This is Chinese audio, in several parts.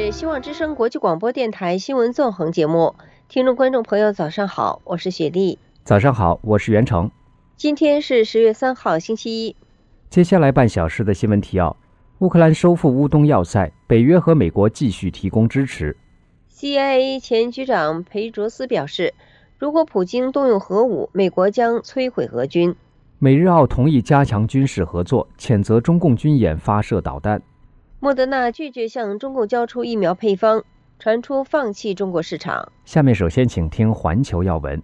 是希望之声国际广播电台新闻纵横节目，听众观众朋友早上好，我是雪莉。 早上好，我是袁成。 今天是10月3号星期一。 接下来半小时的新闻提要：乌克兰收复乌东要塞，北约和美国继续提供支持。 CIA 前局长裴卓斯表示，如果普京动用核武，美国将摧毁俄军。 美日澳同意加强军事合作，谴责中共军演发射导弹。 莫德纳拒绝向中共交出疫苗配方，传出放弃中国市场。 下面首先请听环球要闻。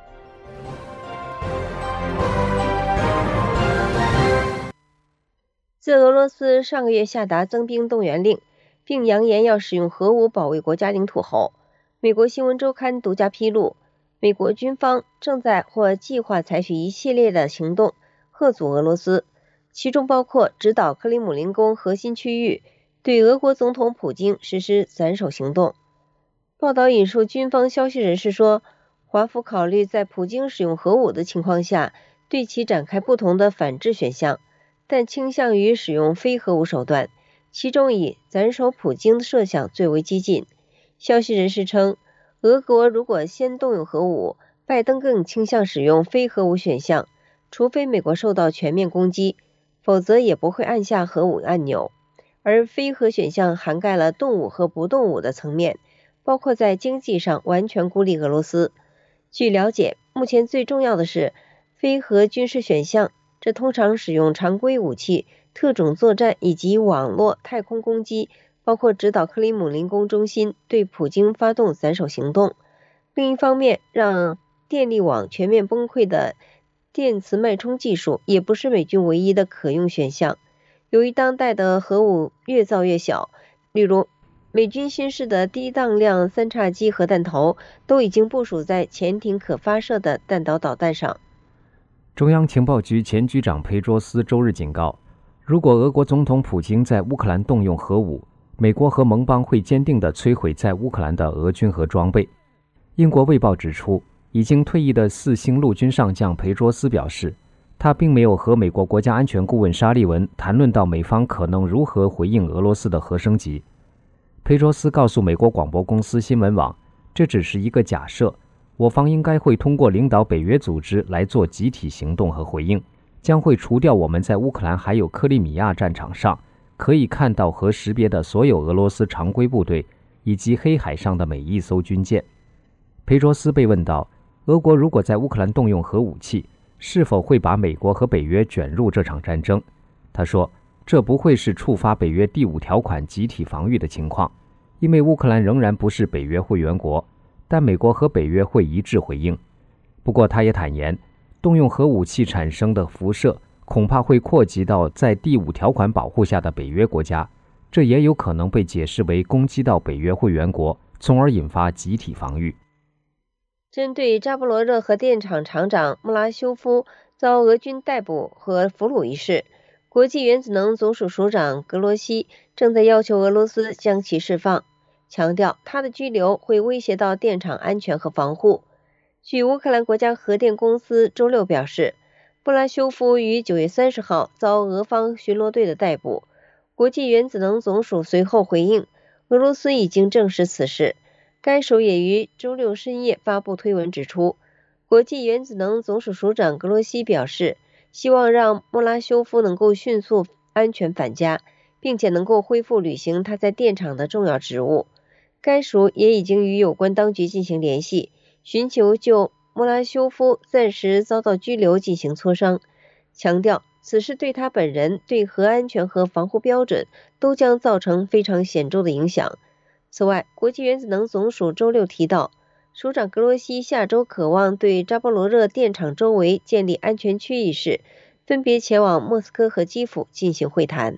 自俄罗斯上个月下达增兵动员令，并扬言要使用核武保卫国家领土后，美国新闻周刊独家披露，美国军方正在或计划采取一系列的行动，吓阻俄罗斯，其中包括直捣克里姆林宫核心区域，对俄国总统普京实施斩首行动。报道引述军方消息人士说，华府考虑在普京使用核武的情况下，对其展开不同的反制选项，但倾向于使用非核武手段，其中以斩首普京的设想最为激进。消息人士称，俄国如果先动用核武，拜登更倾向使用非核武选项，除非美国受到全面攻击，否则也不会按下核武按钮。而非核选项涵盖了动武和不动武的层面，包括在经济上完全孤立俄罗斯。据了解，目前最重要的是非核军事选项，这通常使用常规武器、特种作战以及网络太空攻击，包括直捣克里姆林宫中心，对普京发动斩首行动。另一方面，让电力网全面崩溃的电磁脉冲技术也不是美军唯一的可用选项。由于当代的核武越造越小，例如美军新式的低当量三叉戟核弹头都已经部署在潜艇可发射的弹道导弹上。 中央情报局前局长裴卓斯周日警告，如果俄国总统普京在乌克兰动用核武，美国和盟邦会坚定地摧毁在乌克兰的俄军和装备。英国卫报指出，已经退役的4星陆军上将裴卓斯表示，他并没有和美国国家安全顾问沙利文谈论到美方可能如何回应俄罗斯的核升级。裴卓斯告诉美国广播公司新闻网，这只是一个假设，我方应该会通过领导北约组织来做集体行动和回应，将会除掉我们在乌克兰还有克里米亚战场上可以看到和识别的所有俄罗斯常规部队，以及黑海上的每一艘军舰。裴卓斯被问到，俄国如果在乌克兰动用核武器，是否会把美国和北约卷入这场战争？他说，这不会是触发北约第5条款集体防御的情况，因为乌克兰仍然不是北约会员国，但美国和北约会一致回应。不过他也坦言，动用核武器产生的辐射恐怕会扩及到在第5条款保护下的北约国家，这也有可能被解释为攻击到北约会员国，从而引发集体防御。 针对扎波罗热核电厂厂长穆拉修夫遭俄军逮捕和俘虏一事，国际原子能总署署长格罗西正在要求俄罗斯将其释放，强调他的拘留会威胁到电厂安全和防护。据乌克兰国家核电公司周六表示，穆拉修夫于9月30号遭俄方巡逻队的逮捕。国际原子能总署随后回应，俄罗斯已经证实此事。该署也于周六深夜发布推文指出，国际原子能总署署长格罗西表示，希望让穆拉修夫能够迅速安全返家，并且能够恢复履行他在电厂的重要职务。该署也已经与有关当局进行联系，寻求就穆拉修夫暂时遭到拘留进行磋商，强调此事对他本人、对核安全和防护标准都将造成非常显著的影响。此外，国际原子能总署周六提到，署长格罗西下周渴望对扎波罗热电厂周围建立安全区一事，分别前往莫斯科和基辅进行会谈。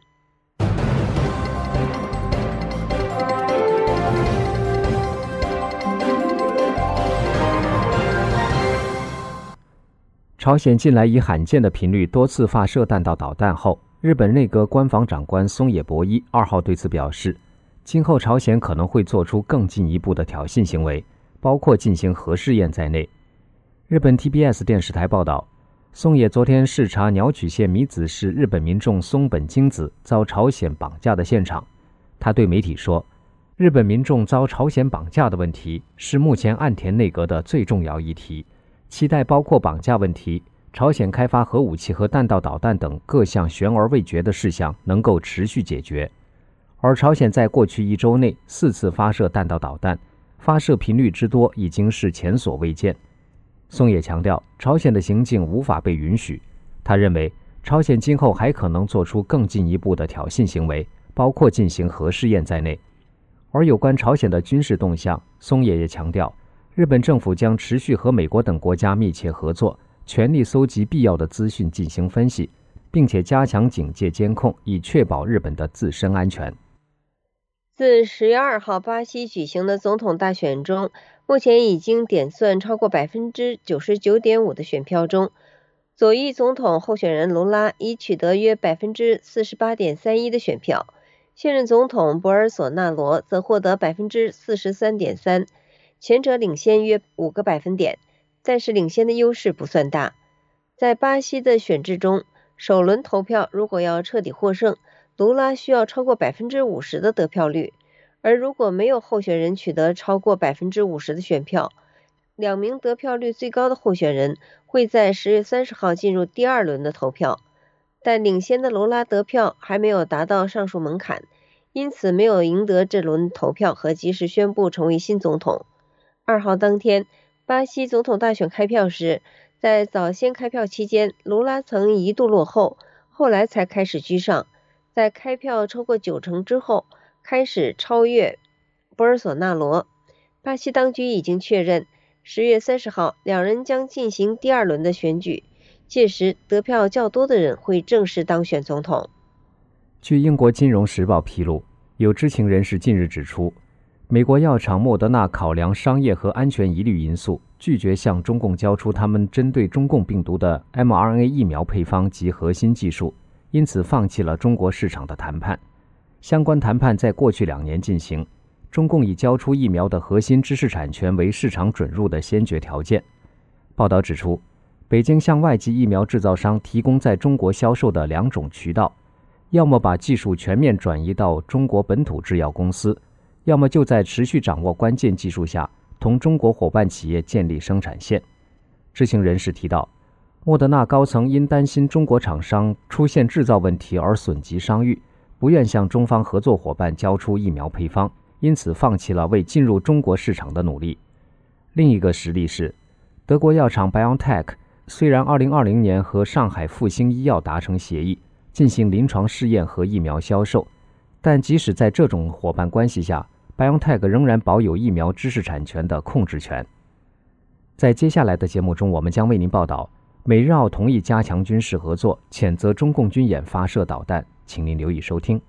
朝鲜近来以罕见的频率多次发射弹道导弹后，日本内阁官房长官松野博一2号对此表示，今后朝鲜可能会做出更进一步的挑衅行为，包括进行核试验在内。日本 TBS 电视台报道，松野昨天视察鸟取县米子市日本民众松本京子遭朝鲜绑架的现场。他对媒体说， 日本民众遭朝鲜绑架的问题是目前岸田内阁的最重要议题，期待包括绑架问题、朝鲜开发核武器和弹道导弹等各项悬而未决的事项能够持续解决。而朝鲜在过去1周内4次发射弹道导弹，发射频率之多已经是前所未见。松野强调，朝鲜的行径无法被允许。他认为，朝鲜今后还可能做出更进一步的挑衅行为，包括进行核试验在内。而有关朝鲜的军事动向，松野也强调，日本政府将持续和美国等国家密切合作，全力搜集必要的资讯进行分析，并且加强警戒监控，以确保日本的自身安全。 自10月2号巴西举行的总统大选中，目前已经点算超过 99.5% 的选票中，左翼总统候选人卢拉已取得约 48.31% 的选票，现任总统博尔索纳罗则获得 43.3%， 前者领先约5个百分点，但是领先的优势不算大。在巴西的选制中，首轮投票如果要彻底获胜，卢拉需要超过 50% 的得票率，而如果没有候选人取得超过 50% 的选票，2名得票率最高的候选人会在10月30号进入第2轮的投票，但领先的卢拉得票还没有达到上述门槛，因此没有赢得这轮投票和及时宣布成为新总统。2号当天，巴西总统大选开票时，在早先开票期间，卢拉曾一度落后，后来才开始居上，在开票超过90%之后，开始超越博尔索纳罗。巴西当局已经确认10月30号两人将进行第2轮的选举，届时得票较多的人会正式当选总统。 据英国金融时报披露，有知情人士近日指出，美国药厂莫德纳考量商业和安全疑虑因素，拒绝向中共交出他们针对中共病毒的 mRNA 疫苗配方及核心技术，因此放弃了中国市场的谈判。相关谈判在过去2年进行，中共以交出疫苗的核心知识产权为市场准入的先决条件。报道指出，北京向外籍疫苗制造商提供在中国销售的2种渠道，要么把技术全面转移到中国本土制药公司，要么就在持续掌握关键技术下，同中国伙伴企业建立生产线。知情人士提到，莫德纳高层因担心中国厂商出现制造问题而损及商誉，不愿向中方合作伙伴交出疫苗配方，因此放弃了为进入中国市场的努力。另一个实例是，德国药厂 BioNTech 虽然2020年和上海复星医药达成协议，进行临床试验和疫苗销售，但即使在这种伙伴关系下， BioNTech 仍然保有疫苗知识产权的控制权。在接下来的节目中，我们将为您报道美日澳同意加强军事合作，谴责中共军演发射导弹，请您留意收听。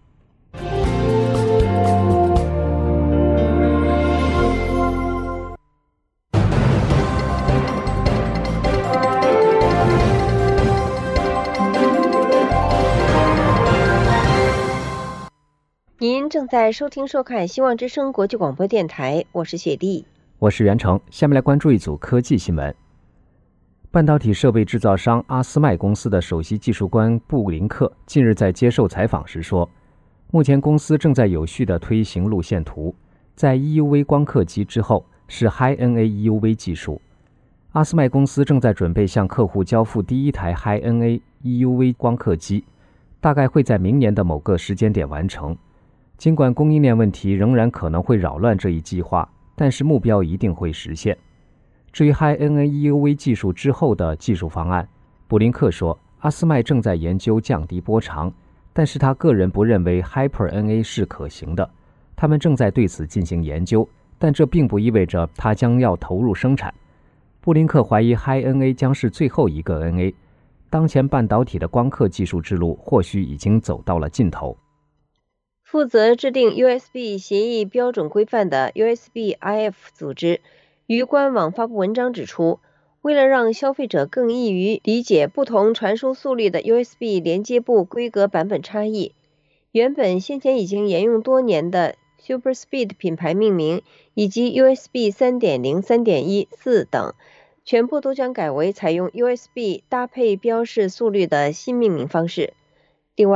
您正在收听收看希望之声国际广播电台，我是雪莉， 我是袁成。下面来关注一组科技新闻。半导体设备制造商阿斯麦公司的首席技术官布林克近日在接受采访时说，目前公司正在有序地推行路线图，在 EUV 光刻机之后是 High-NA EUV 技术。阿斯麦公司正在准备向客户交付第1台 High-NA EUV 光刻机，大概会在明年的某个时间点完成。尽管供应链问题仍然可能会扰乱这一计划，但是目标一定会实现。至于 High-NA EUV 技术之后的技术方案，布林克说，阿斯麦正在研究降低波长，但是他个人不认为 Hyper-NA 是可行的。他们正在对此进行研究，但这并不意味着它将要投入生产。布林克怀疑 High-NA 将是最后一个 NA， 当前半导体的光刻技术之路或许已经走到了尽头。 负责制定 USB 协议标准规范的 USB-IF 组织于官网发布文章指出，为了让消费者更易于理解不同传输速率的 USB 连接部规格版本差异，原本先前已经沿用多年的 Superspeed 品牌命名以及 USB 3.0、3.1、4等，全部都将改为采用 USB 搭配标示速率的新命名方式。另外，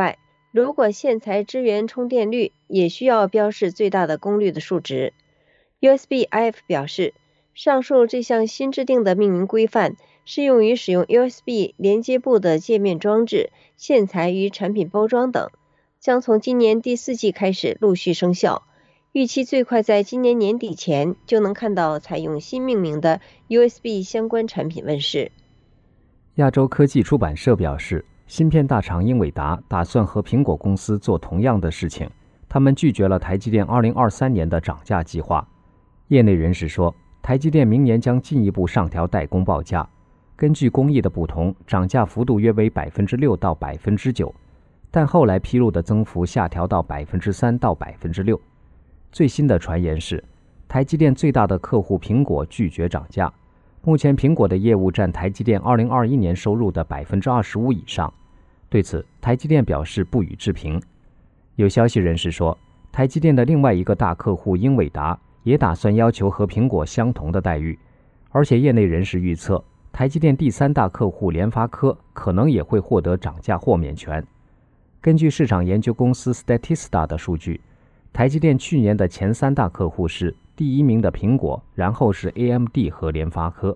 如果线材支援充电率，也需要标示最大的功率的数值。USB-IF 表示，上述这项新制定的命名规范适用于使用 USB 连接部的界面装置、线材与产品包装等，将从今年第4季开始陆续生效，预期最快在今年年底前就能看到采用新命名的 USB 相关产品问世。 亚洲科技出版社表示，芯片大厂英伟达打算和苹果公司做同样的事情，他们拒绝了台积电2023年的涨价计划。业内人士说，台积电明年将进一步上调代工报价，根据工艺的不同，涨价幅度约为 6% 到 9%， 但后来披露的增幅下调到 3% 到 6%。 最新的传言是，台积电最大的客户苹果拒绝涨价。目前苹果的业务占台积电2021年收入的 25% 以上，对此台积电表示不予置评。有消息人士说，台积电的另外一个大客户英伟达也打算要求和苹果相同的待遇，而且业内人士预测，台积电第3大客户联发科可能也会获得涨价豁免权。根据市场研究公司 Statista 的数据，台积电去年的前3大客户是第1名的苹果，然后是 AMD 和联发科。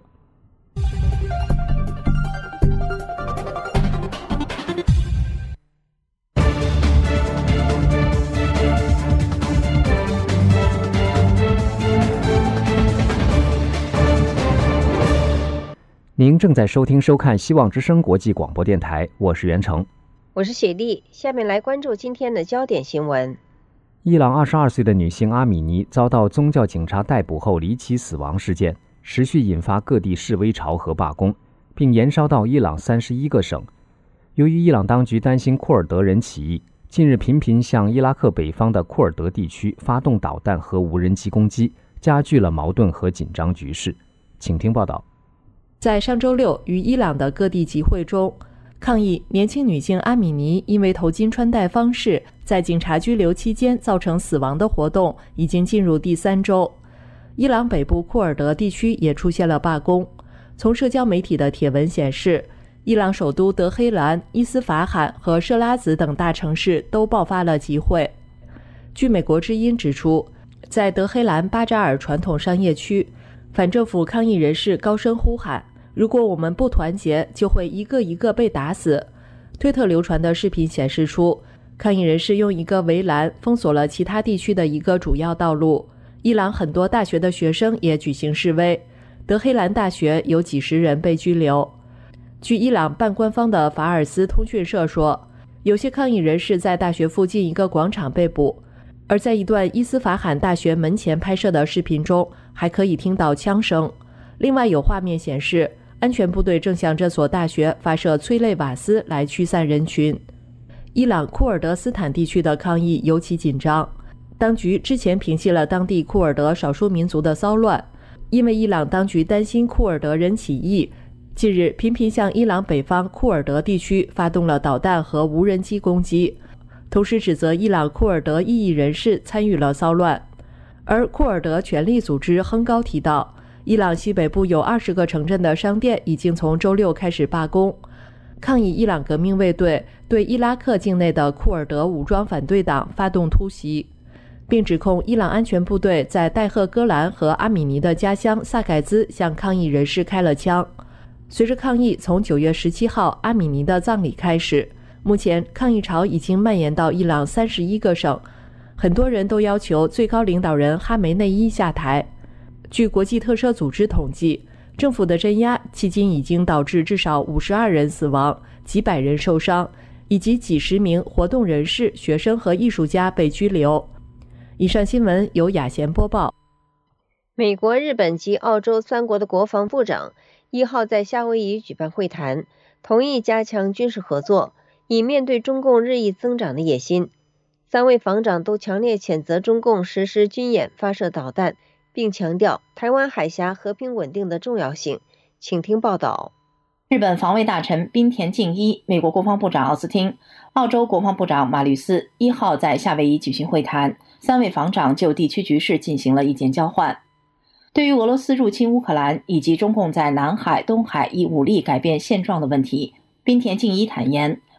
您正在收听收看希望之声国际广播电台，我是袁成， 我是雪莉。下面来关注今天的焦点新闻。 伊朗22岁的女性阿米尼遭到宗教警察逮捕后离奇死亡事件，持续引发各地示威潮和罢工，并延烧到伊朗31个省。由于伊朗当局担心库尔德人起义，近日频频向伊拉克北方的库尔德地区发动导弹和无人机攻击，加剧了矛盾和紧张局势。请听报道。 在上周六于伊朗的各地集会中，抗议年轻女性阿米尼因为头巾穿戴方式在警察拘留期间造成死亡的活动已经进入第3周。伊朗北部库尔德地区也出现了罢工。从社交媒体的帖文显示，伊朗首都德黑兰、伊斯法罕和设拉子等大城市都爆发了集会。据美国之音指出，在德黑兰巴扎尔传统商业区，反政府抗议人士高声呼喊，如果我们不团结，就会一个一个被打死。推特流传的视频显示出，抗议人士用一个围栏封锁了其他地区的一个主要道路。伊朗很多大学的学生也举行示威，德黑兰大学有几十人被拘留。据伊朗半官方的法尔斯通讯社说，有些抗议人士在大学附近一个广场被捕，而在一段伊斯法罕大学门前拍摄的视频中，还可以听到枪声。另外有画面显示，安全部队正向这所大学发射催泪瓦斯来驱散人群。伊朗库尔德斯坦地区的抗议尤其紧张，当局之前平息了当地库尔德少数民族的骚乱，因为伊朗当局担心库尔德人起义，近日频频向伊朗北方库尔德地区发动了导弹和无人机攻击，同时指责伊朗库尔德异议人士参与了骚乱。而库尔德权力组织亨高提到，伊朗西北部有20个城镇的商店已经从周六开始罢工，抗议伊朗革命卫队对伊拉克境内的库尔德武装反对党发动突袭，并指控伊朗安全部队在代赫戈兰和阿米尼的家乡萨盖兹向抗议人士开了枪。随着抗议从9月17号阿米尼的葬礼开始，目前抗议潮已经蔓延到伊朗31个省，很多人都要求最高领导人哈梅内伊下台。据国际特赦组织统计，政府的镇压迄今已经导致至少52人死亡，几百人受伤，以及几十名活动人士、学生和艺术家被拘留。以上新闻由雅贤播报。 美国、日本及澳洲3国的国防部长1号在夏威夷举办会谈，同意加强军事合作，以面对中共日益增长的野心。3位防长都强烈谴责中共实施军演、发射导弹，并强调台湾海峡和平稳定的重要性。请听报道。 日本防卫大臣滨田敬一、美国国防部长奥斯汀、澳洲国防部长马吕斯1号在夏威夷举行会谈，3位防长就地区局势进行了意见交换。对于俄罗斯入侵乌克兰以及中共在南海、东海以武力改变现状的问题，滨田敬一坦言，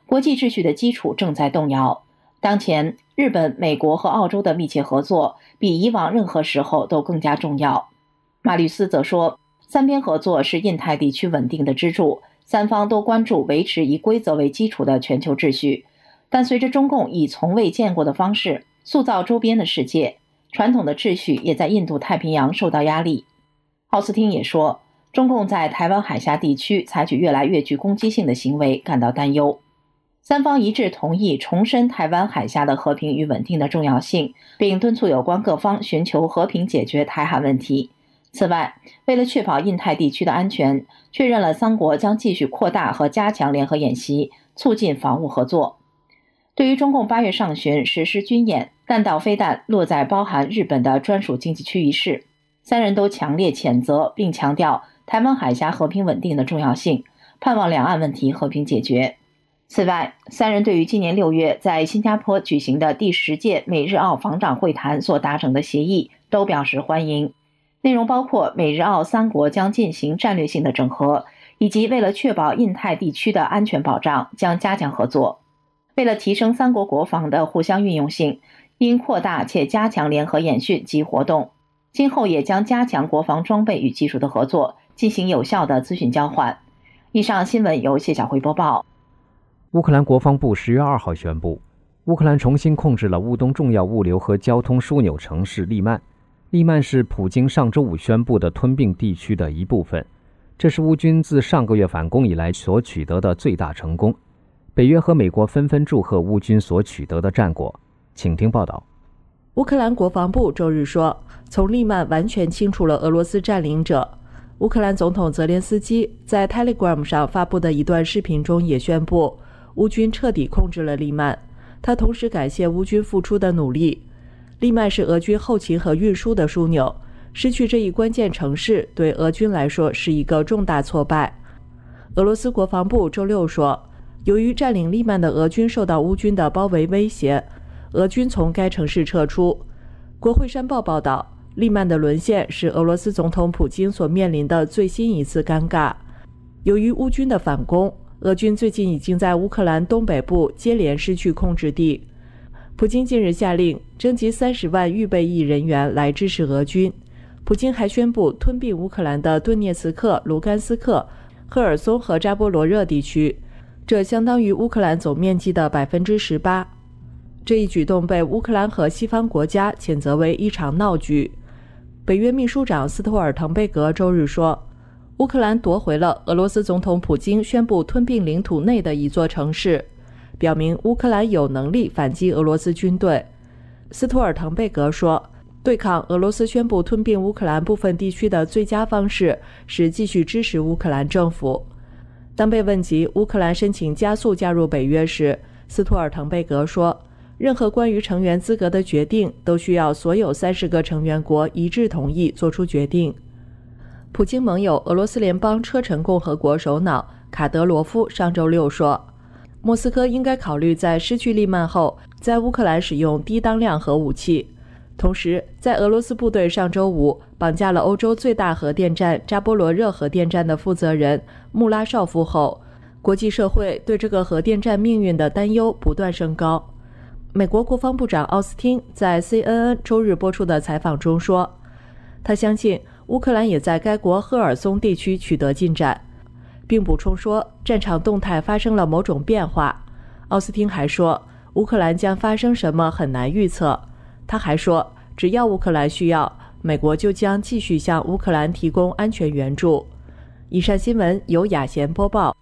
国际秩序的基础正在动摇。当前，日本、美国和澳洲的密切合作比以往任何时候都更加重要。马吕斯则说，三边合作是印太地区稳定的支柱，三方都关注维持以规则为基础的全球秩序。但随着中共以从未见过的方式塑造周边的世界，传统的秩序也在印度太平洋受到压力。奥斯汀也说，中共在台湾海峡地区采取越来越具攻击性的行为感到担忧。三方一致同意重申台湾海峡的和平与稳定的重要性，并敦促有关各方寻求和平解决台海问题。此外，为了确保印太地区的安全，确认了三国将继续扩大和加强联合演习，促进防务合作。对于中共8月上旬实施军演，弹道飞弹落在包含日本的专属经济区一事，三人都强烈谴责，并强调台湾海峡和平稳定的重要性，盼望两岸问题和平解决。此外，三人对于今年6月在新加坡举行的第10届美日澳防长会谈所达成的协议都表示欢迎，内容包括美日澳三国将进行战略性的整合，以及为了确保印太地区的安全保障，将加强合作。为了提升三国国防的互相运用性，应扩大且加强联合演训及活动，今后也将加强国防装备与技术的合作，进行有效的资讯交换。以上新闻由谢小慧播报。 乌克兰国防部10月2号宣布，乌克兰重新控制了乌东重要物流和交通枢纽城市利曼。利曼是普京上周五宣布的吞并地区的一部分，这是乌军自上个月反攻以来所取得的最大成功。北约和美国纷纷祝贺乌军所取得的战果。请听报道。 乌克兰国防部周日说，从利曼完全清除了俄罗斯占领者。乌克兰总统泽连斯基在 Telegram 上发布的一段视频中也宣布，乌军彻底控制了利曼。他同时感谢乌军付出的努力。利曼是俄军后勤和运输的枢纽，失去这一关键城市对俄军来说是一个重大挫败。俄罗斯国防部周六说，由于占领利曼的俄军受到乌军的包围威胁，俄军从该城市撤出。国会山报报道，利曼的沦陷是俄罗斯总统普京所面临的最新一次尴尬。由于乌军的反攻，俄军最近已经在乌克兰东北部接连失去控制地。普京近日下令征集30万预备役人员来支持俄军。普京还宣布吞并乌克兰的顿涅茨克、卢甘斯克、赫尔松和扎波罗热地区，这相当于乌克兰总面积的 18%。 这一举动被乌克兰和西方国家谴责为一场闹剧。北约秘书长斯托尔滕贝格周日说，乌克兰夺回了俄罗斯总统普京宣布吞并领土内的一座城市，表明乌克兰有能力反击俄罗斯军队。斯托尔滕贝格说，对抗俄罗斯宣布吞并乌克兰部分地区的最佳方式是继续支持乌克兰政府。当被问及乌克兰申请加速加入北约时，斯托尔滕贝格说，任何关于成员资格的决定都需要所有30个成员国一致同意做出决定。普京盟友俄罗斯联邦车臣共和国首脑卡德罗夫上周六说，莫斯科应该考虑在失去利曼后在乌克兰使用低当量核武器。同时，在俄罗斯部队上周五绑架了欧洲最大核电站扎波罗热核电站的负责人穆拉绍夫后，国际社会对这个核电站命运的担忧不断升高。美国国防部长奥斯汀在 CNN 周日播出的采访中说，他相信乌克兰也在该国赫尔松地区取得进展，并补充说战场动态发生了某种变化。奥斯汀还说，乌克兰将发生什么很难预测。他还说，只要乌克兰需要，美国就将继续向乌克兰提供安全援助。以上新闻由雅贤播报。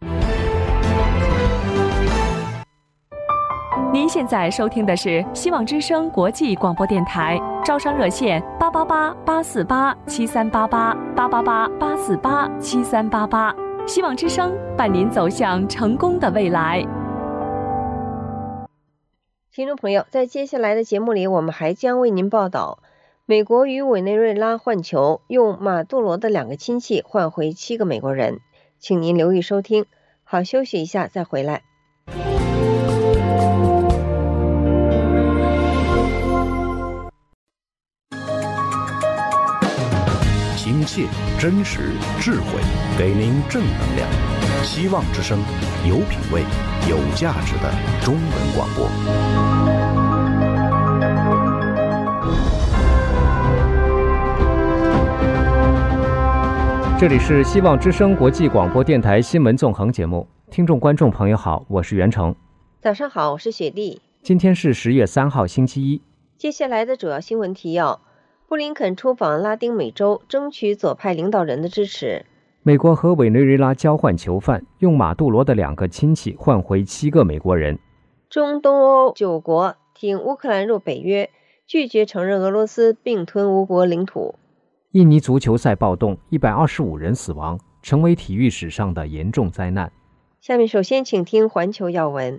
您现在收听的是希望之声国际广播电台，招商热线888-848-7388，888-848-7388。希望之声伴您走向成功的未来。 听众朋友，在接下来的节目里，我们还将为您报道，美国与委内瑞拉换球，用马杜罗的2个亲戚换回7个美国人。请您留意收听。好，休息一下再回来。 新切、真实、智慧，给您正能量。希望之声，有品位、有价值的中文广播。 这里是希望之声国际广播电台新闻纵横节目，听众观众朋友好，我是袁成。 早上好，我是雪莉。 今天是10月3号星期一。 接下来的主要新闻提要：布林肯出访拉丁美洲，争取左派领导人的支持。 美国和委内瑞拉交换囚犯，用马杜罗的2个亲戚换回7个美国人。 中东欧9国挺乌克兰入北约，拒绝承认俄罗斯并吞乌国领土。 印尼足球赛暴动，125人死亡，成为体育史上的严重灾难。 下面首先请听环球要闻。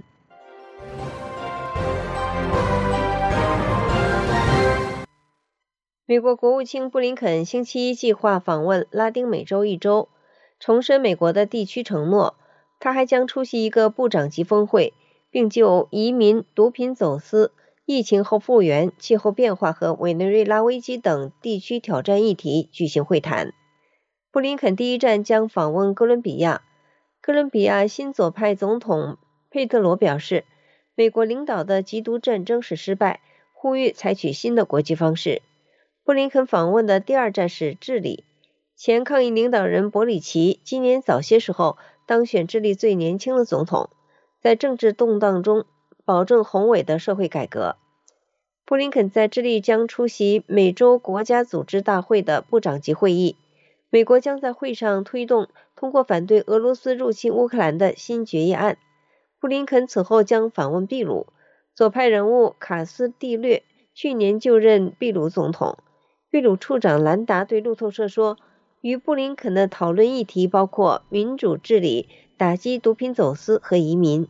美国国务卿布林肯星期一计划访问拉丁美洲1周，重申美国的地区承诺。他还将出席一个部长级峰会，并就移民、毒品走私、疫情后复原、气候变化和委内瑞拉危机等地区挑战议题举行会谈。布林肯第一站将访问哥伦比亚。哥伦比亚新左派总统佩特罗表示，美国领导的缉毒战争是失败，呼吁采取新的国际方式。布林肯访问的第二站是智利。前抗议领导人博里奇今年早些时候当选智利最年轻的总统，在政治动荡中保证宏伟的社会改革。布林肯在智利将出席美洲国家组织大会的部长级会议，美国将在会上推动通过反对俄罗斯入侵乌克兰的新决议案。布林肯此后将访问秘鲁，左派人物卡斯蒂略去年就任秘鲁总统。秘鲁处长兰达对路透社说，与布林肯的讨论议题包括民主治理、打击毒品走私和移民。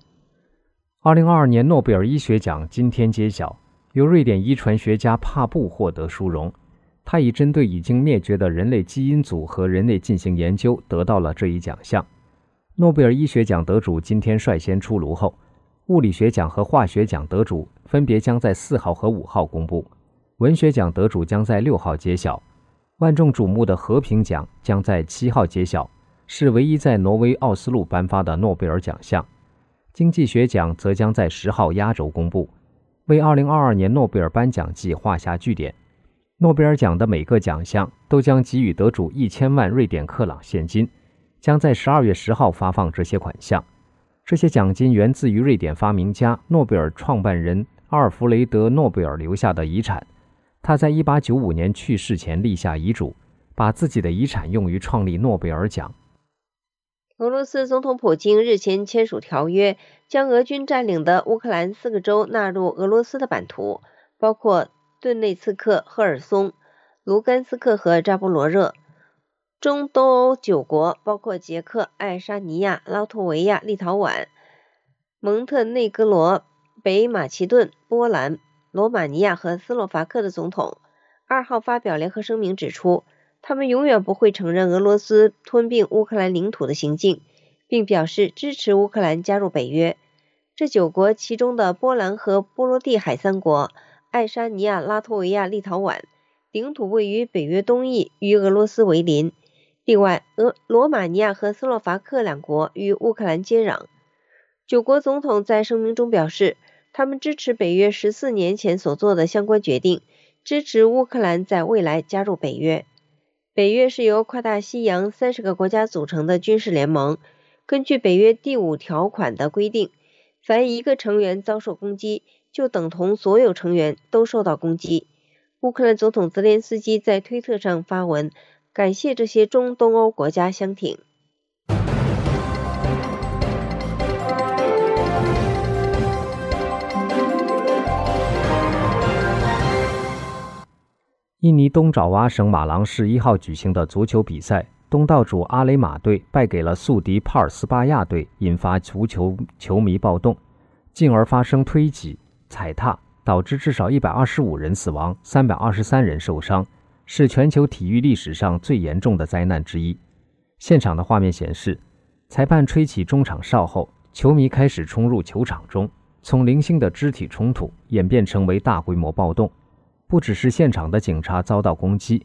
2022年诺贝尔医学奖今天揭晓，由瑞典遗传学家帕布获得殊荣。他以针对已经灭绝的人类基因组和人类进行研究，得到了这一奖项。诺贝尔医学奖得主今天率先出炉后，物理学奖和化学奖得主分别将在4号和5号公布，文学奖得主将在6号揭晓，万众瞩目的和平奖将在7号揭晓，是唯一在挪威奥斯陆颁发的诺贝尔奖项。经济学奖则将在10号压轴公布，为2022年诺贝尔颁奖季画下句点。诺贝尔奖的每个奖项都将给予得主1000万瑞典克朗现金，将在12月10号发放这些款项。这些奖金源自于瑞典发明家、诺贝尔创办人阿尔弗雷德·诺贝尔留下的遗产。他在1895年去世前立下遗嘱，把自己的遗产用于创立诺贝尔奖。 俄罗斯总统普京日前签署条约，将俄军占领的乌克兰4个州纳入俄罗斯的版图，包括顿内茨克、赫尔松、卢甘斯克和扎波罗热。中东欧9国包括捷克、爱沙尼亚、拉脱维亚、立陶宛、蒙特内哥罗、北马其顿、波兰、罗马尼亚和斯洛伐克的总统2号发表联合声明，指出他们永远不会承认俄罗斯吞并乌克兰领土的行径，并表示支持乌克兰加入北约。这9国其中的波兰和波罗的海3国、爱沙尼亚、拉脱维亚、立陶宛领土位于北约东翼，与俄罗斯为邻。另外，罗马尼亚和斯洛伐克2国与乌克兰接壤。9国总统在声明中表示，他们支持北约14年前所做的相关决定，支持乌克兰在未来加入北约。北约是由跨大西洋30个国家组成的军事联盟。根据北约第5条款的规定，凡一个成员遭受攻击，就等同所有成员都受到攻击。乌克兰总统泽连斯基在推特上发文，感谢这些中东欧国家相挺。 印尼东爪哇省马郎市1号举行的足球比赛，东道主阿雷马队败给了宿敌帕尔斯巴亚队，引发足球球迷暴动，进而发生推挤、踩踏，导致至少125人死亡，323人受伤，是全球体育历史上最严重的灾难之一。现场的画面显示，裁判吹起中场哨后，球迷开始冲入球场中，从零星的肢体冲突演变成为大规模暴动。不只是现场的警察遭到攻击，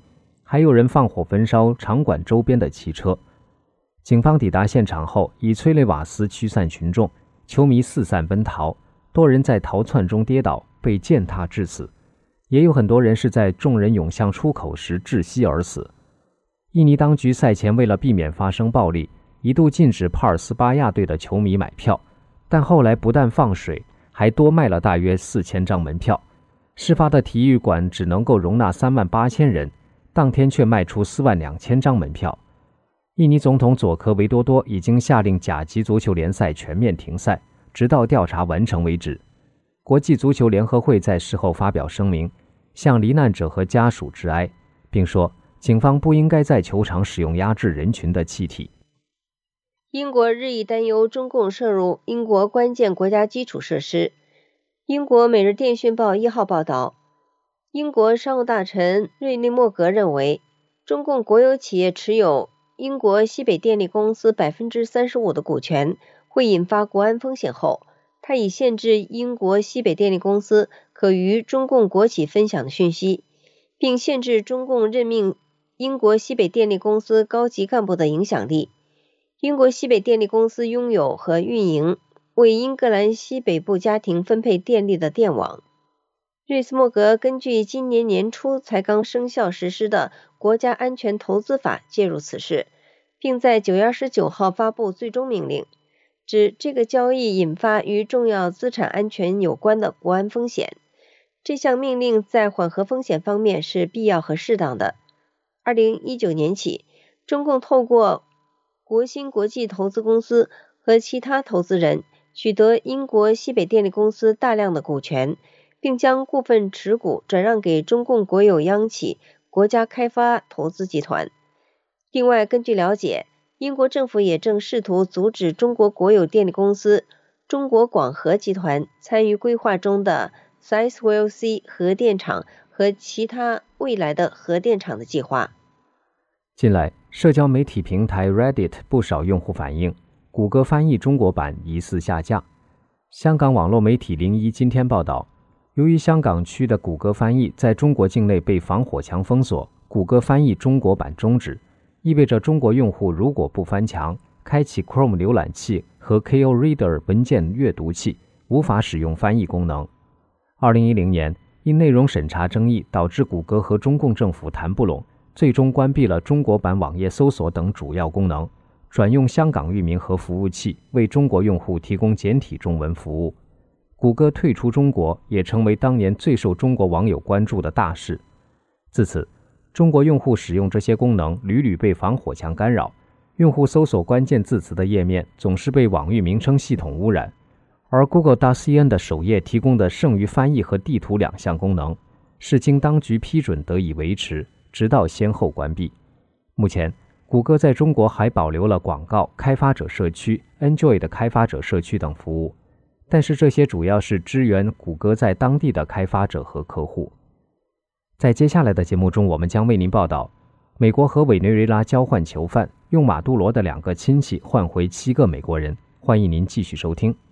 还有人放火焚烧场馆周边的汽车。警方抵达现场后，以催泪瓦斯驱散群众，球迷四散奔逃，多人在逃窜中跌倒，被践踏致死，也有很多人是在众人涌向出口时窒息而死。印尼当局赛前为了避免发生暴力，一度禁止帕尔斯巴亚队的球迷买票，但后来不但放水，还多卖了大约4000张门票。事发的体育馆只能够容纳38000人，当天却卖出42000张门票。印尼总统佐科维多多已经下令甲级足球联赛全面停赛，直到调查完成为止。国际足球联合会在事后发表声明，向罹难者和家属致哀，并说警方不应该在球场使用压制人群的气体。 英国日益担忧中共涉入英国关键国家基础设施。英国《每日电讯报》1号报道，英国商务大臣瑞利莫格认为，中共国有企业持有英国西北电力公司 35% 的股权会引发国安风险后，他已限制英国西北电力公司可与中共国企分享的讯息，并限制中共任命英国西北电力公司高级干部的影响力。英国西北电力公司拥有和运营为英格兰西北部家庭分配电力的电网。瑞斯莫格根据今年年初才刚生效实施的国家安全投资法介入此事，并在9月29号发布最终命令，指这个交易引发与重要资产安全有关的国安风险。这项命令在缓和风险方面是必要和适当的。2019年起，中共透过国新国际投资公司和其他投资人取得英国西北电力公司大量的股权，并将部分持股转让给中共国有央企国家开发投资集团。另外，根据了解，英国政府也正试图阻止中国国有电力公司中国广核集团参与规划中的 Sizewell C 核电厂和其他未来的核电厂的计划。 近来，社交媒体平台 Reddit 不少用户反映，谷歌翻译中国版疑似下架。香港网络媒体01今天报道，由于香港区的谷歌翻译在中国境内被防火墙封锁，谷歌翻译中国版终止，意味着中国用户如果不翻墙，开启 Chrome 浏览器和 KO Reader 文件阅读器，无法使用翻译功能。2010年，因内容审查争议导致谷歌和中共政府谈不拢，最终关闭了中国版网页搜索等主要功能，转用香港域名和服务器为中国用户提供简体中文服务。谷歌退出中国也成为当年最受中国网友关注的大事。自此，中国用户使用这些功能屡屡被防火墙干扰，用户搜索关键字词的页面总是被网域名称系统污染。而 Google.cn 的首页提供的剩余翻译和地图2项功能，是经当局批准得以维持，直到先后关闭。目前，谷歌在中国还保留了广告、开发者社区、Android 的开发者社区等服务，但是这些主要是支援谷歌在当地的开发者和客户。在接下来的节目中，我们将为您报道，美国和委内瑞拉交换囚犯，用马杜罗的2个亲戚换回7个美国人。欢迎您继续收听。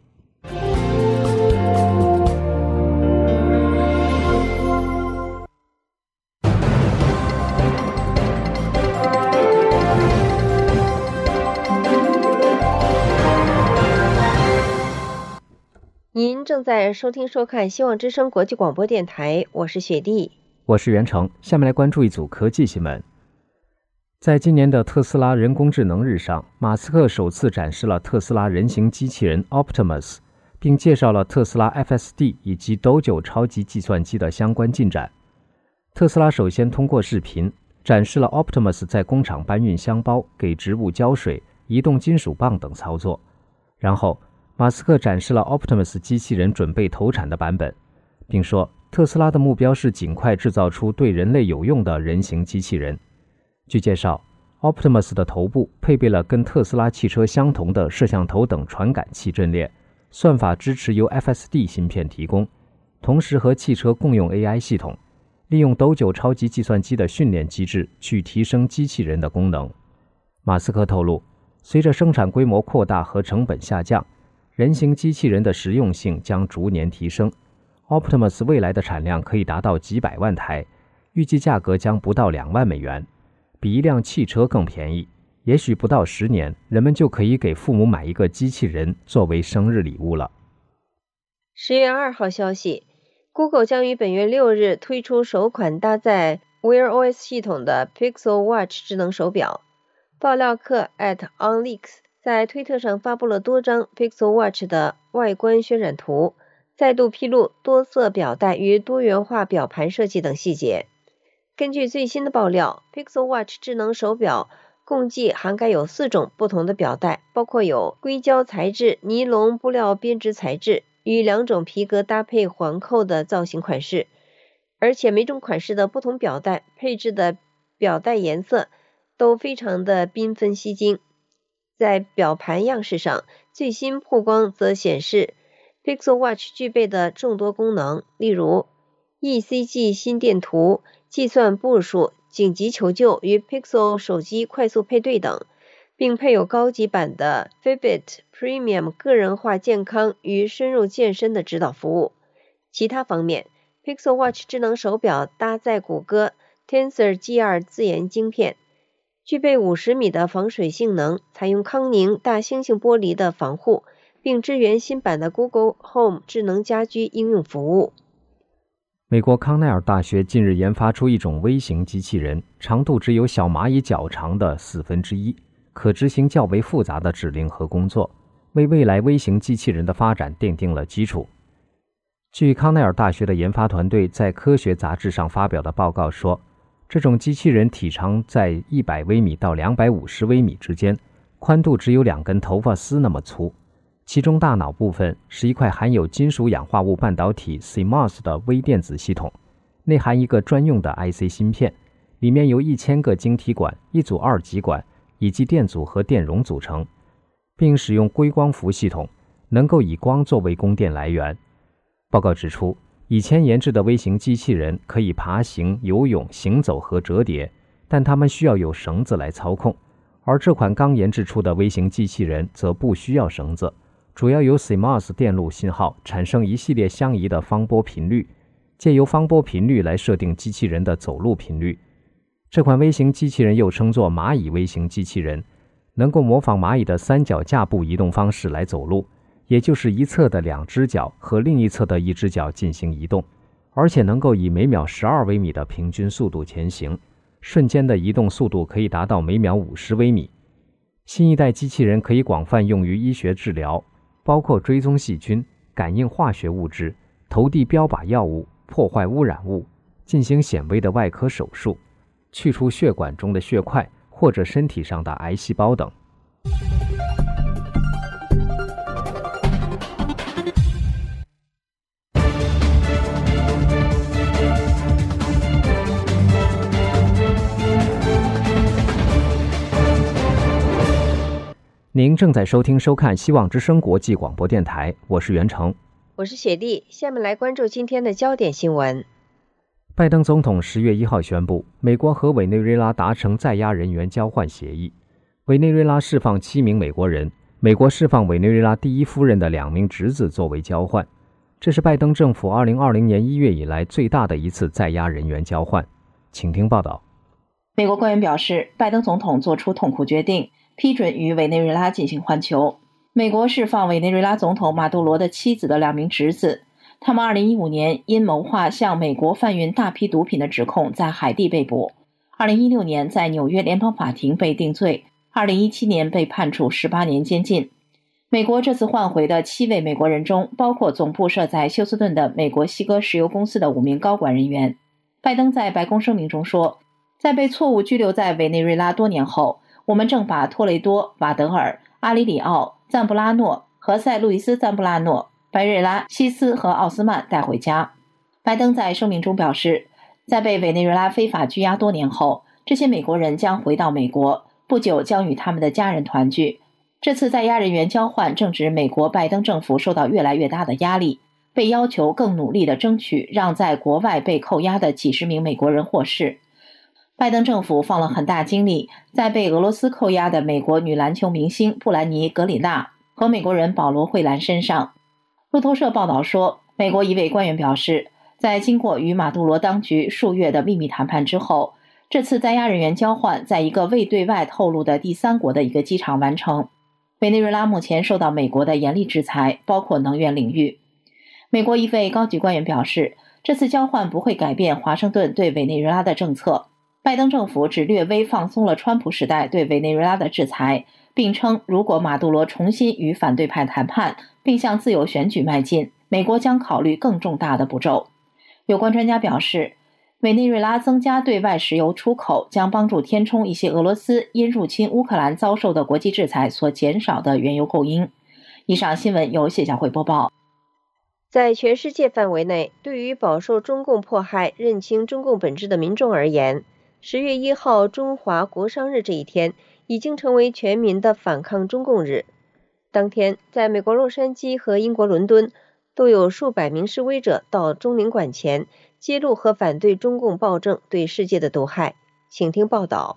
您正在收听收看希望之声国际广播电台，我是雪莉， 我是袁成。下面来关注一组科技新闻。在今年的特斯拉人工智能日上，马斯克首次展示了特斯拉人形机器人 Optimus， 并介绍了特斯拉 FSD 以及 Dojo 超级计算机的相关进展。特斯拉首先通过视频展示了 Optimus 在工厂搬运箱包、给植物浇水、移动金属棒等操作，然后马斯克展示了 Optimus 机器人准备投产的版本，并说特斯拉的目标是尽快制造出对人类有用的人形机器人。据介绍， Optimus 的头部配备了跟特斯拉汽车相同的摄像头等传感器阵列，算法支持由 FSD 芯片提供，同时和汽车共用 AI 系统，利用Dojo超级计算机的训练机制去提升机器人的功能。马斯克透露，随着生产规模扩大和成本下降，人形机器人的实用性将逐年提升， Optimus 未来的产量可以达到几百万台， 预计价格将不到2万美元，比一辆汽车更便宜。也许不到10年，人们就可以给父母买一个机器人作为生日礼物了。 10月2号消息， Google 将于本月6日推出首款搭载 Wear OS 系统的 Pixel Watch 智能手表。爆料客 @onleaks 在推特上发布了多张 Pixel Watch 的外观渲染图，再度披露多色表带与多元化表盘设计等细节。根据最新的爆料， Pixel Watch 智能手表共计涵盖有4种不同的表带，包括有硅胶材质、尼龙布料编织材质与2种皮革搭配环扣的造型款式，而且每种款式的不同表带配置的表带颜色都非常的缤纷吸睛。在表盘样式上，最新曝光则显示 Pixel Watch 具备的众多功能，例如 ECG 心电图、计算步数、紧急求救与 Pixel 手机快速配对等，并配有高级版的 Fitbit Premium 个人化健康与深入健身的指导服务。其他方面， Pixel Watch 智能手表搭载谷歌 Tensor G2 自研晶片，具备50米的防水性能，采用康宁大猩猩玻璃的防护，并支援新版的 Google Home 智能家居应用服务。 美国康奈尔大学近日研发出一种微型机器人，长度只有小蚂蚁脚长的1/4，可执行较为复杂的指令和工作，为未来微型机器人的发展奠定了基础。据康奈尔大学的研发团队在科学杂志上发表的报告说，这种机器人体长在100微米到250微米之间，宽度只有2根头发丝那么粗。其中大脑部分是一块含有金属氧化物半导体 CMOS 的微电子系统，内含一个专用的 IC 芯片，里面由1000个晶体管、一组2极管以及电阻和电容组成，并使用硅光伏系统，能够以光作为供电来源。报告指出，以前研制的微型机器人可以爬行、游泳、行走和折叠，但它们需要有绳子来操控，而这款刚研制出的微型机器人则不需要绳子，主要由 CMOS 电路信号产生一系列相宜的方波频率，借由方波频率来设定机器人的走路频率。这款微型机器人又称作蚂蚁微型机器人，能够模仿蚂蚁的3脚架步移动方式来走路，也就是一侧的2只脚和另一侧的1只脚进行移动，而且能够以每秒12微米的平均速度前行，瞬间的移动速度可以达到每秒50微米。新一代机器人可以广泛用于医学治疗，包括追踪细菌、感应化学物质、投递标靶药物、破坏污染物、进行显微的外科手术、去除血管中的血块或者身体上的癌细胞等。您正在收看希望之声国际广播电台，我是袁成， 我是雪莉。下面来关注今天的焦点新闻。 拜登总统10月1号宣布，美国和委内瑞拉达成在押人员交换协议，委内瑞拉释放7名美国人，美国释放委内瑞拉第一夫人的2名侄子作为交换。这是拜登政府2020年1月以来最大的一次在押人员交换。请听报道。 美国官员表示，拜登总统做出痛苦决定，批准与委内瑞拉进行换囚。美国释放委内瑞拉总统马杜罗的妻子的2名侄子，他们2015年因谋划向美国贩运大批毒品的指控在海地被捕，2016年在纽约联邦法庭被定罪，2017年被判处18年监禁。美国这次换回的7位美国人中，包括总部设在休斯顿的美国西哥石油公司的5名高管人员。拜登在白宫声明中说，在被错误拘留在委内瑞拉多年后，我们正把托雷多、瓦德尔、阿里里奥、赞布拉诺、何塞·路易斯·赞布拉诺、白瑞拉、西斯和奥斯曼带回家。拜登在声明中表示，在被委内瑞拉非法拘押多年后，这些美国人将回到美国，不久将与他们的家人团聚。这次在押人员交换正值美国拜登政府受到越来越大的压力，被要求更努力地争取让在国外被扣押的几十名美国人获释。拜登政府放了很大精力在被俄罗斯扣押的美国女篮球明星布兰妮·格里纳和美国人保罗·惠兰身上。路透社报道说，美国一位官员表示， 在经过与马杜罗当局数月的秘密谈判之后，这次在押人员交换在一个未对外透露的第三国的一个机场完成。委内瑞拉目前受到美国的严厉制裁，包括能源领域。美国一位高级官员表示，这次交换不会改变华盛顿对委内瑞拉的政策。拜登政府只略微放松了川普时代对委内瑞拉的制裁，并称如果马杜罗重新与反对派谈判，并向自由选举迈进，美国将考虑更重大的步骤。有关专家表示，委内瑞拉增加对外石油出口将帮助填充一些俄罗斯因入侵乌克兰遭受的国际制裁所减少的原油供应。以上新闻由谢小慧播报。 在全世界范围内，对于饱受中共迫害、认清中共本质的民众而言，10月1号中华国殇日这一天已经成为全民的反抗中共日。当天，在美国洛杉矶和英国伦敦，都有数百名示威者到中领馆前揭露和反对中共暴政对世界的毒害。请听报道。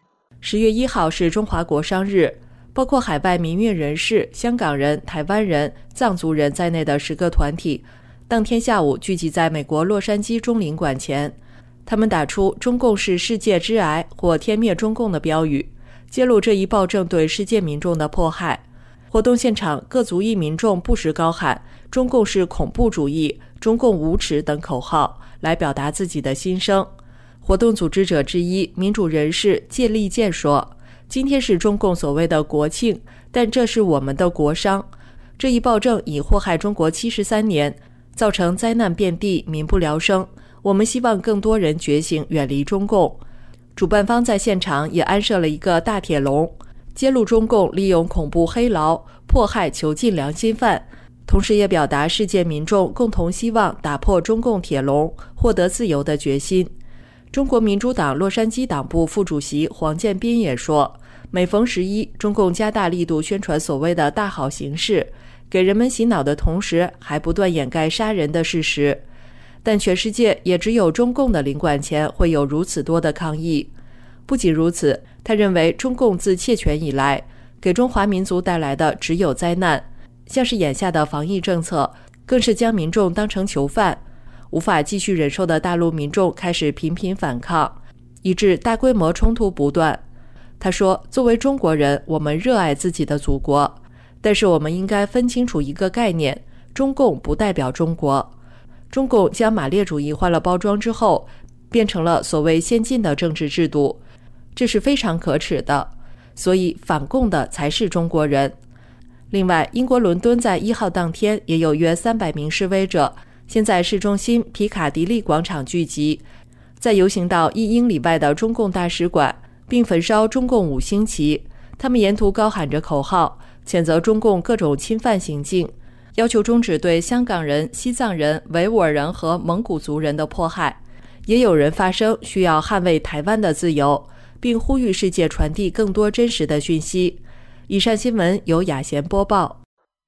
10月1号是中华国殇日，包括海外民运人士、香港人、台湾人、藏族人在内的10个团体，当天下午聚集在美国洛杉矶中领馆前。他们打出中共是世界之癌或天灭中共的标语，揭露这一暴政对世界民众的迫害。活动现场，各族裔民众不时高喊中共是恐怖主义、中共无耻等口号，来表达自己的心声。活动组织者之一民主人士谢立健说，今天是中共所谓的国庆，但这是我们的国殇。这一暴政已祸害中国73年，造成灾难遍地，民不聊生。我们希望更多人觉醒，远离中共。主办方在现场也安设了一个大铁笼，揭露中共利用恐怖黑牢迫害囚禁良心犯，同时也表达世界民众共同希望打破中共铁笼，获得自由的决心。中国民主党洛杉矶党部副主席黄建斌也说，每逢11，中共加大力度宣传所谓的大好形势，给人们洗脑的同时，还不断掩盖杀人的事实。但全世界也只有中共的领馆前会有如此多的抗议。不仅如此，他认为中共自窃权以来，给中华民族带来的只有灾难，像是眼下的防疫政策，更是将民众当成囚犯。无法继续忍受的大陆民众开始频频反抗，以致大规模冲突不断。他说，作为中国人，我们热爱自己的祖国，但是我们应该分清楚一个概念，中共不代表中国。中共将马列主义换了包装之后，变成了所谓先进的政治制度，这是非常可耻的，所以反共的才是中国人。另外，英国伦敦在1号当天也有约300名示威者先在市中心皮卡迪利广场聚集，再游行到1英里外的中共大使馆，并焚烧中共5星旗。他们沿途高喊着口号，谴责中共各种侵犯行径，要求终止对香港人、西藏人、维吾尔人和蒙古族人的迫害。也有人发声，需要捍卫台湾的自由，并呼吁世界传递更多真实的讯息。以上新闻由雅贤播报。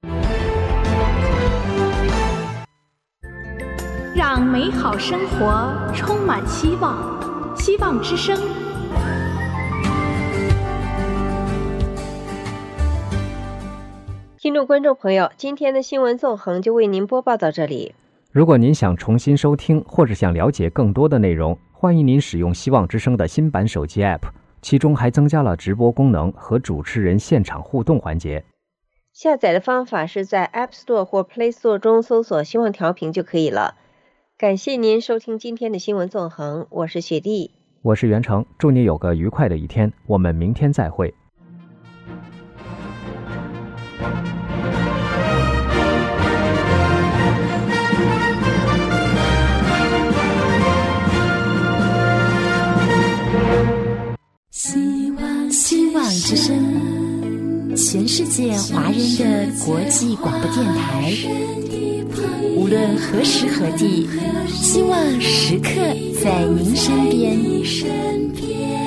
让美好生活充满希望，希望之声。 听众观众朋友，今天的新闻纵横就为您播报到这里。 如果您想重新收听或者想了解更多的内容，欢迎您使用希望之声的新版手机 App， 其中还增加了直播功能和主持人现场互动环节。 下载的方法是在 App Store 或 Play Store 中搜索希望调频就可以了。感谢您收听今天的新闻纵横，我是雪莉， 我是袁成，祝你有个愉快的一天，我们明天再会。 希望之声，全世界华人的国际广播电台，无论何时何地，希望时刻在您身边。